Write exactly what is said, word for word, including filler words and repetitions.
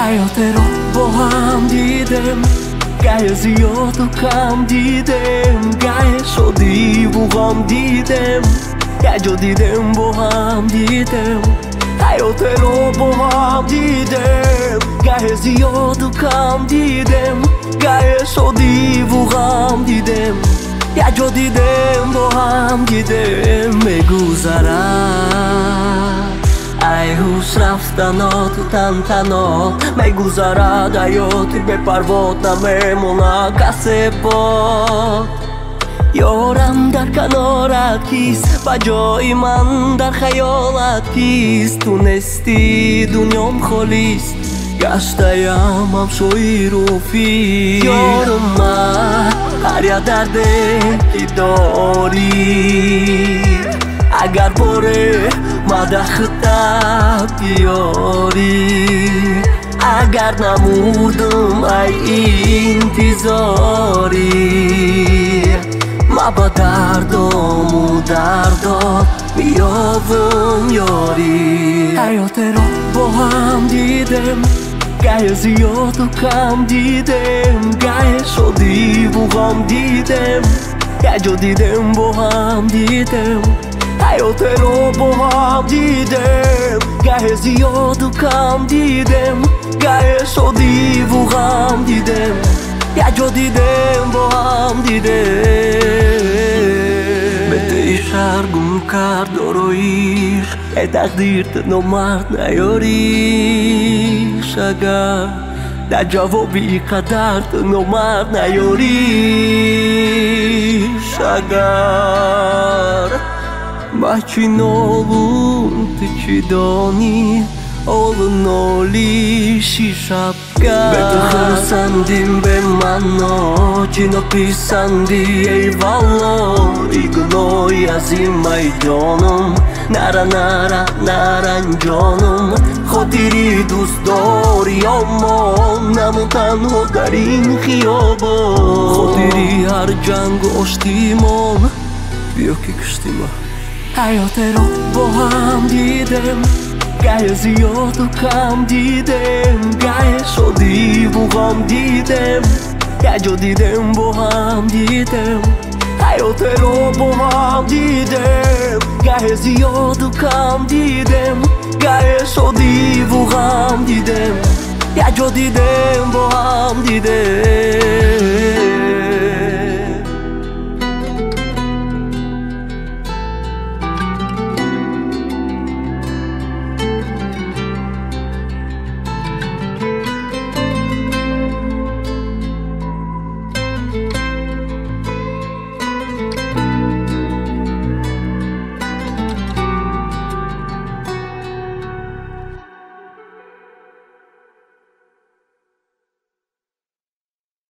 حیات رو با هم دیدم، گه زیاد و کم دیدم، گه شدی و غم دیدم، گه جا دیدم با هم دیدم. حیات رو با هم دیدم، گه زیاد و کم دیدم، گه شدی و غم دیدم، گه جا دیدم با هم دیدم. میگذرد ای هوش رفتنات و تن تنات، میگذرد حیاتی به پروات، نمیمونه کسی باد. یارم در کنارت کیست، بجای من در خیالت کیست، تونستی دنیام خالیست، گشتیم هم شوی روفی. یارم من هر یه درده که داری، اگر باره مدخت بیاری، اگر نمودم ای انتظاری، ما با دردم و دردم میابم یاری. حیات رو با هم دیدم، گه زیاد و کم دیدم، گه شدی و غم دیدم، گه جا دیدم با هم دیدم. حیات رو با هم دیدم، گه زیاد و کم دیدم، گه شدی و غم دیدم، گه جا دیدم با هم دیدم. بده شرگم کرد رویش، ای تقدیر تنو مرد نیاریش، اگر در جوابی قدر تنو مرد نیاریش، اگر ما چی نالون تو چی دانی، اول نالیشی شب کرد. به تو خرسندیم به من چی نپیسندی ای والا، ایگنوی از این ای جانم، نره نره نرن جانم. خاطری دوست داری اما نمون تنها در این خیابان، خاطری هر جنگ و آشتیمان بیا که کشتیمان. حیات رو با هم دیدم، گه زیاد و کم دیدم، گه شدی و غم دیدم، گه جا دیدم با هم دیدم. حیات رو با هم دیدم، گه زیاد و کم دیدم، گه شدی و غم دیدم، گه جا دیدم با هم دیدم.